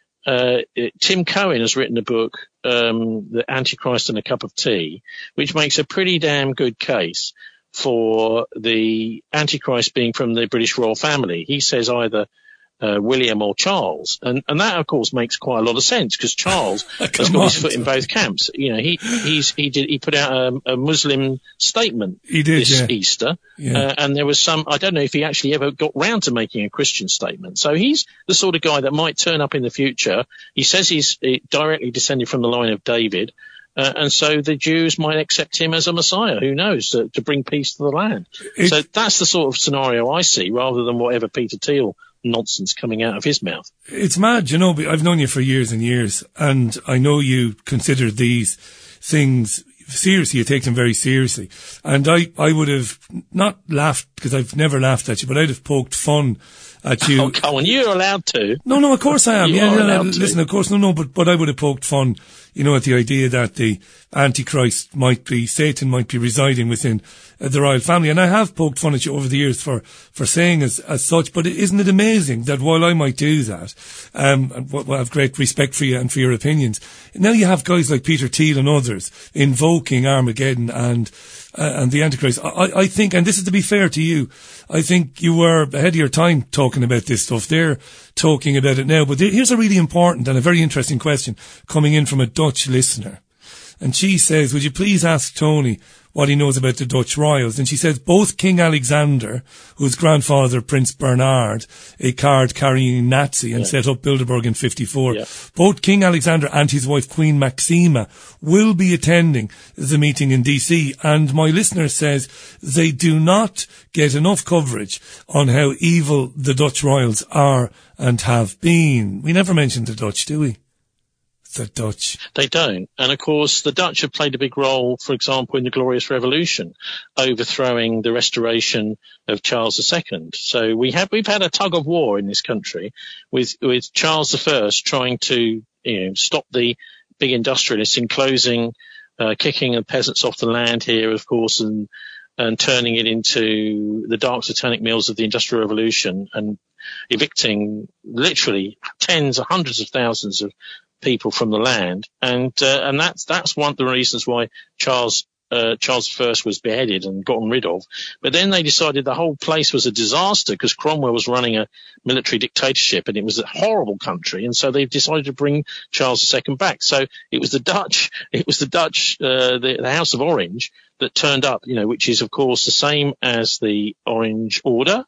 Uh, it, Tim Cohen has written a book, um, The Antichrist and a Cup of Tea, which makes a pretty damn good case for the Antichrist being from the British royal family. He says either Uh, William or Charles, and and that of course makes quite a lot of sense because Charles has got on. his foot in both camps. You know, he he's he did he put out a, a Muslim statement he did, this yeah. Easter, yeah. uh, and there was some I don't know if he actually ever got round to making a Christian statement. So he's the sort of guy that might turn up in the future. He says he's uh, directly descended from the line of David. Uh, and so the Jews might accept him as a Messiah, who knows, to, to bring peace to the land. It, so that's the sort of scenario I see, rather than whatever Peter Thiel nonsense coming out of his mouth. It's mad, you know, I've known you for years and years, and I know you consider these things seriously, you take them very seriously. And I, I would have not laughed, because I've never laughed at you, but I'd have poked fun at you. Oh, Colin, you're allowed to. No, no, of course I am. You yeah, are yeah, allowed listen, to. of course, no, no, but, but I would have poked fun, you know, at the idea that the Antichrist might be, Satan might be residing within uh, the royal family. And I have poked fun at you over the years for, for saying as, as such, but isn't it amazing that while I might do that, um, and well, I have great respect for you and for your opinions, now you have guys like Peter Thiel and others invoking Armageddon and, Uh, and the Antichrist. I, I think, and this is to be fair to you, I think you were ahead of your time talking about this stuff. They're talking about it now. But there, here's a really important and a very interesting question coming in from a Dutch listener. And she says, would you please ask Tony what he knows about the Dutch royals? And she says, both King Alexander, whose grandfather, Prince Bernhard, a card-carrying Nazi and yeah. set up Bilderberg in fifty-four, yeah. both King Alexander and his wife, Queen Maxima, will be attending the meeting in D C. And my listener says they do not get enough coverage on how evil the Dutch royals are and have been. We never mentioned the Dutch, do we? The Dutch. They don't. And of course, the Dutch have played a big role, for example, in the Glorious Revolution, overthrowing the restoration of Charles the Second. So we have, we've had a tug of war in this country with, with Charles the First trying to, you know, stop the big industrialists in closing, uh, kicking the peasants off the land here, of course, and, and turning it into the dark satanic mills of the Industrial Revolution and evicting literally tens or hundreds of thousands of people from the land, and uh, and that's that's one of the reasons why Charles uh, Charles the First was beheaded and gotten rid of. But then they decided the whole place was a disaster because Cromwell was running a military dictatorship and it was a horrible country, and so they decided to bring Charles the Second back. So it was the Dutch, it was the Dutch, uh, the, the House of Orange that turned up, you know, which is of course the same as the Orange Order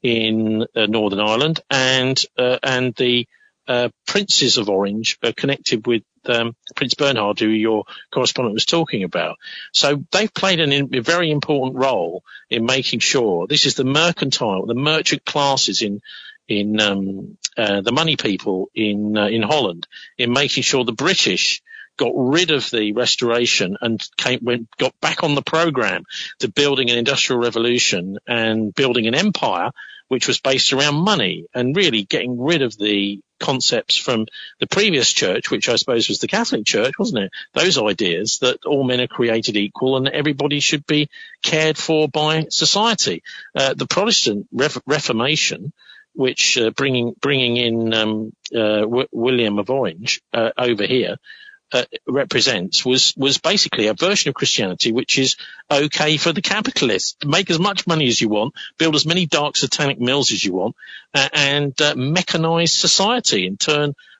in uh, Northern Ireland, and uh, and the Uh, Princes of Orange are connected with um, Prince Bernhard, who your correspondent was talking about. So they've played an, a very important role in making sure this is the mercantile, the merchant classes in in um, uh, the money people in uh, in Holland, in making sure the British got rid of the restoration and came, went, got back on the program to building an industrial revolution and building an empire which was based around money, and really getting rid of the concepts from the previous church, which I suppose was the Catholic Church, wasn't it? Those ideas that all men are created equal and that everybody should be cared for by society. Uh, the Protestant Re- Reformation, which uh, bringing bringing in um, uh, w- William of Orange uh, over here, Uh, represents was was basically a version of Christianity which is okay for the capitalists. Make as much money as you want, build as many dark satanic mills as you want, uh, and uh, mechanize society and turn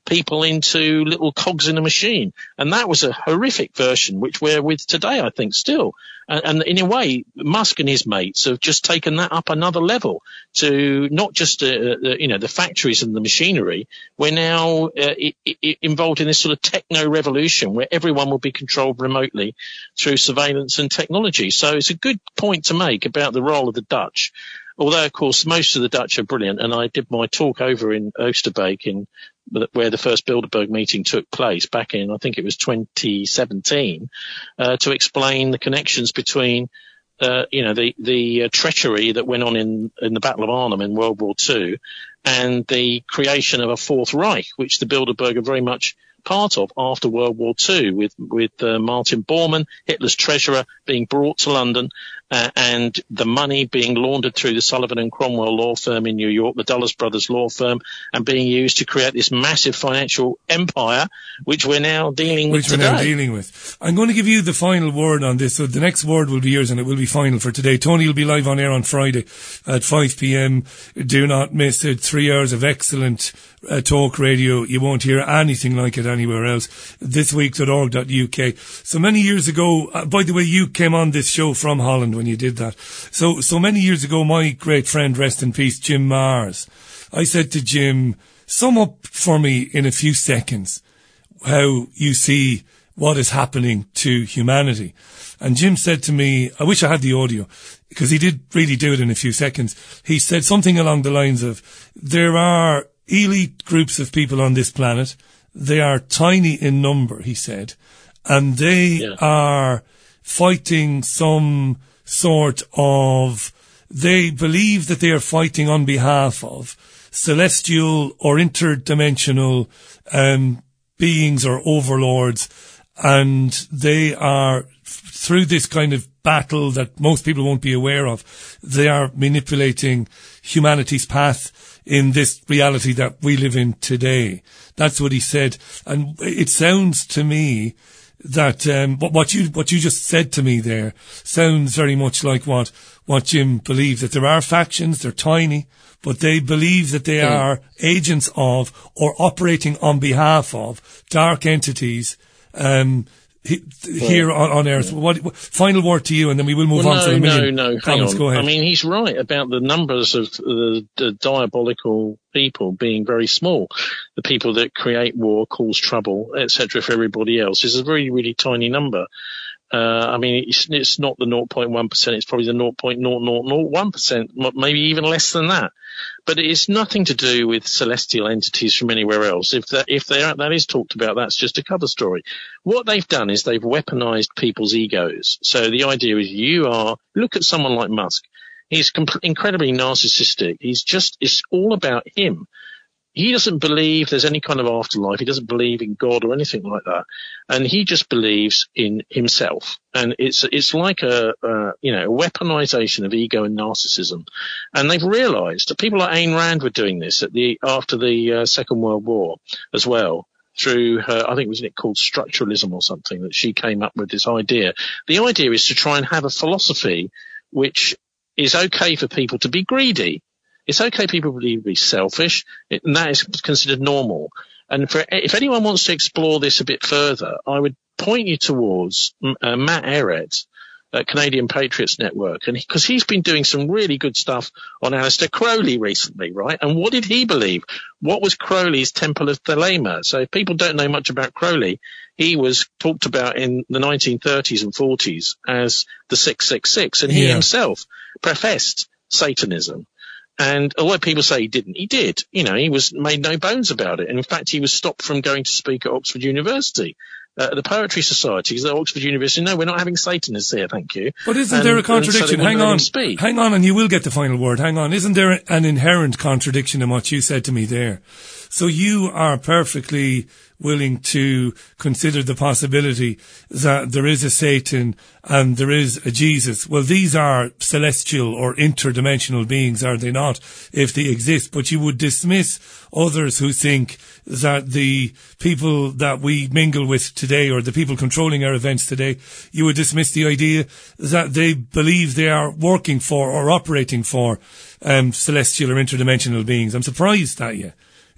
people into little cogs in a machine. And that was a horrific version, which we're with today, I think, still. And, and in a way, Musk and his mates have just taken that up another level to not just, uh, the, you know, the factories and the machinery. We're now uh, I- I involved in this sort of techno revolution where everyone will be controlled remotely through surveillance and technology. So it's a good point to make about the role of the Dutch. Although, of course, most of the Dutch are brilliant, and I did my talk over in Oosterbeek, in where the first Bilderberg meeting took place back in, I think it was twenty seventeen, uh, to explain the connections between, uh, you know, the the uh, treachery that went on in in the Battle of Arnhem in World War Two, and the creation of a Fourth Reich, which the Bilderberg are very much part of after World War Two, with with uh, Martin Bormann, Hitler's treasurer, being brought to London, uh, and the money being laundered through the Sullivan and Cromwell law firm in New York, the Dulles Brothers law firm, and being used to create this massive financial empire, which we're now dealing with Which we're today. now dealing with. I'm going to give you the final word on this. So the next word will be yours, and it will be final for today. Tony will be live on air on Friday at five p.m. Do not miss it. Three hours of excellent uh, talk radio. You won't hear anything like it anywhere else. this week dot org dot U K. So many years ago, uh, by the way, you came on this show from Holland when you did that. So, so many years ago, my great friend, rest in peace, Jim Mars, I said to Jim, sum up for me in a few seconds how you see what is happening to humanity. And Jim said to me, I wish I had the audio, because he did really do it in a few seconds. He said something along the lines of, there are elite groups of people on this planet. They are tiny in number, he said, and they Yeah. are fighting some sort of, they believe that they are fighting on behalf of celestial or interdimensional um, beings or overlords, and they are, through this kind of battle that most people won't be aware of, they are manipulating humanity's path in this reality that we live in today. That's what he said. And it sounds to me that um, what you what you just said to me there sounds very much like what what Jim believes, that there are factions, they're tiny, but they believe that they are agents of or operating on behalf of dark entities um, he, here on, on Earth. What, what, final word to you, and then we will move well, on no, to the million no, no, hang comments. on. Go ahead. I mean, he's right about the numbers of the, the diabolical people being very small. The people that create war, cause trouble, et cetera for everybody else is a really, really tiny number. Uh, I mean, it's, it's not the zero point one percent, it's probably the zero point zero zero zero one percent, maybe even less than that. But it's nothing to do with celestial entities from anywhere else. If that, if they are, that is talked about, that's just a cover story. What they've done is they've weaponized people's egos. So the idea is you are, look at someone like Musk. He's comp- incredibly narcissistic. He's just, it's all about him. He doesn't believe there's any kind of afterlife. He doesn't believe in God or anything like that. And he just believes in himself. And it's, it's like a, uh, you know, a weaponization of ego and narcissism. And they've realized that people like Ayn Rand were doing this at the, after the uh, Second World War as well, through her, I think, wasn't it called structuralism or something, that she came up with this idea. The idea is to try and have a philosophy which is okay for people to be greedy. It's okay for people to be selfish, and that is considered normal. And for, if anyone wants to explore this a bit further, I would point you towards uh, Matt Ehret at Canadian Patriots Network, and because he, he's been doing some really good stuff on Aleister Crowley recently, right? And what did he believe? What was Crowley's Temple of Thelema? So if people don't know much about Crowley, he was talked about in the nineteen thirties and forties as the six six six, and he Yeah. himself professed Satanism. And although people say he didn't, he did. You know, he was made no bones about it. And in fact, he was stopped from going to speak at Oxford University, uh, the Poetry Society, because at Oxford University, no, we're not having Satanists here, thank you. But isn't And- there a and so they contradiction? wouldn't Hang let on, him speak. hang on, and you will get the final word. Hang on. Isn't there an inherent contradiction in what you said to me there? So you are perfectly willing to consider the possibility that there is a Satan and there is a Jesus. Well, these are celestial or interdimensional beings, are they not, if they exist? But you would dismiss others who think that the people that we mingle with today, or the people controlling our events today, you would dismiss the idea that they believe they are working for or operating for um, celestial or interdimensional beings. I'm surprised at you.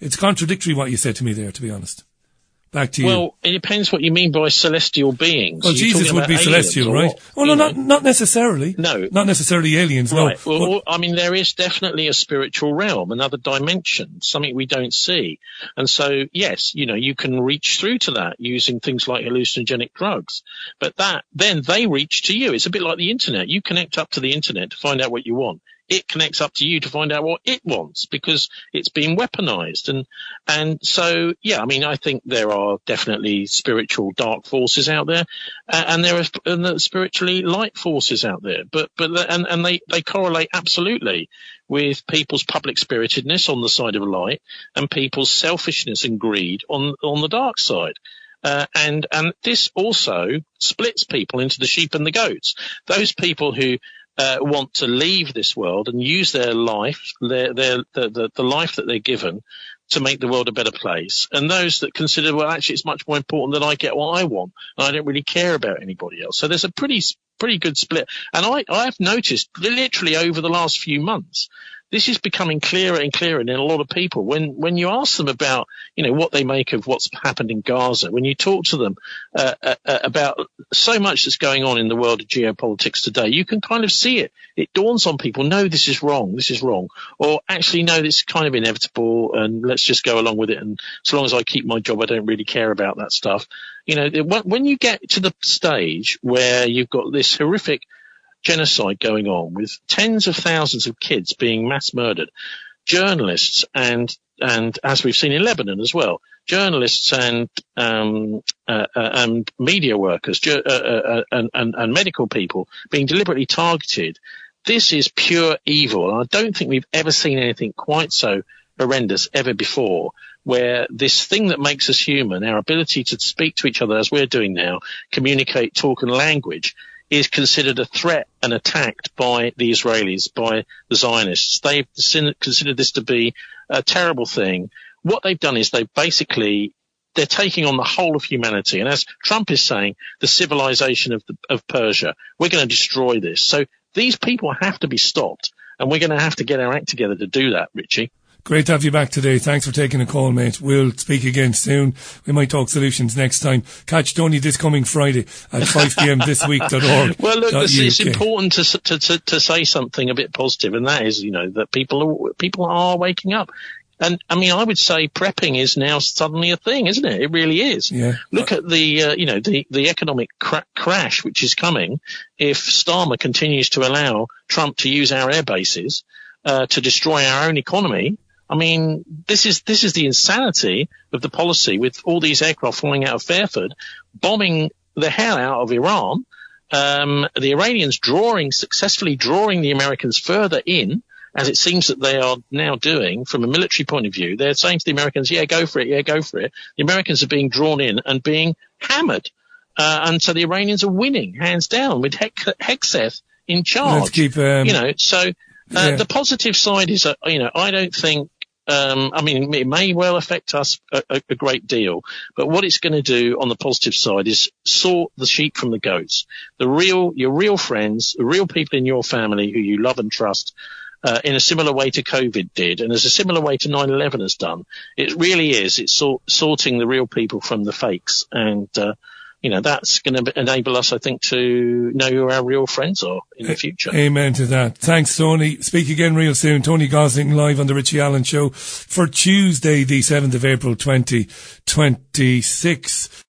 It's contradictory what you said to me there, to be honest. Back to you. Well, it depends what you mean by celestial beings. Well, Jesus would be celestial, right? Oh, no, not, not necessarily. No. Not necessarily aliens, no. Right. Well, well, I mean, there is definitely a spiritual realm, another dimension, something we don't see. And so, yes, you know, you can reach through to that using things like hallucinogenic drugs. But that, then they reach to you. It's a bit like the internet. You connect up to the internet to find out what you want. It connects up to you to find out what it wants because it's been weaponized. And, and so, yeah, I mean, I think there are definitely spiritual dark forces out there, uh, and there are and the spiritually light forces out there. But, but, and, and they, they correlate absolutely with people's public spiritedness on the side of light and people's selfishness and greed on, on the dark side. Uh, and, and this also splits people into the sheep and the goats. Those people who, Uh, want to leave this world and use their life, their, their, the, the, the life that they're given to make the world a better place. And those that consider, well, actually, it's much more important that I get what I want and I don't really care about anybody else. So there's a pretty, pretty good split. And I, I've noticed literally over the last few months, this is becoming clearer and clearer in a lot of people. When, when you ask them about, you know, what they make of what's happened in Gaza, when you talk to them uh, uh, about so much that's going on in the world of geopolitics today, you can kind of see it. It dawns on people, no, this is wrong, this is wrong. Or actually, no, this is kind of inevitable and let's just go along with it. And so long as I keep my job, I don't really care about that stuff. You know, when you get to the stage where you've got this horrific genocide going on with tens of thousands of kids being mass murdered, journalists and, and as we've seen in Lebanon as well, journalists and, um, uh, uh, and media workers, uh, uh, and, and, and medical people being deliberately targeted. This is pure evil. And I don't think we've ever seen anything quite so horrendous ever before, where this thing that makes us human, our ability to speak to each other as we're doing now, communicate, talk and language, is considered a threat and attacked by the Israelis, by the Zionists. They've considered this to be a terrible thing. What they've done is they basically, they're taking on the whole of humanity. And as Trump is saying, the civilization of, the, of Persia, we're going to destroy this. So these people have to be stopped. And we're going to have to get our act together to do that, Richie. Great to have you back today. Thanks for taking a call, mate. We'll speak again soon. We might talk solutions next time. Catch Tony this coming Friday at five p m this week dot org. Well, look, it's, it's important to, to, to, to say something a bit positive, and that is, you know, that people are, people are waking up. And, I mean, I would say prepping is now suddenly a thing, isn't it? It really is. Yeah. Look at the, uh, you know, the, the economic cra- crash which is coming if Starmer continues to allow Trump to use our air bases, uh, to destroy our own economy. I mean, this is, this is the insanity of the policy with all these aircraft flying out of Fairford, bombing the hell out of Iran, um, the Iranians drawing, successfully drawing the Americans further in, as it seems that they are now doing from a military point of view. They're saying to the Americans, yeah, go for it, yeah, go for it. The Americans are being drawn in and being hammered. Uh, and so the Iranians are winning, hands down, with Hex- Hexeth in charge. Let's keep, um, you know, so, uh, yeah. the positive side is, uh, you know, I don't think, Um, I mean, it may well affect us a, a, a great deal, but what it's going to do on the positive side is sort the sheep from the goats. The real, your real friends, the real people in your family who you love and trust, uh, in a similar way to COVID did, and as a similar way to nine eleven has done. It really is. It's sort, sorting the real people from the fakes, and uh, you know, that's going to enable us, I think, to know who our real friends are in the future. Amen to that. Thanks, Tony. Speak again real soon. Tony Gosling live on the Richie Allen Show for Tuesday, the seventh of April, twenty twenty-six.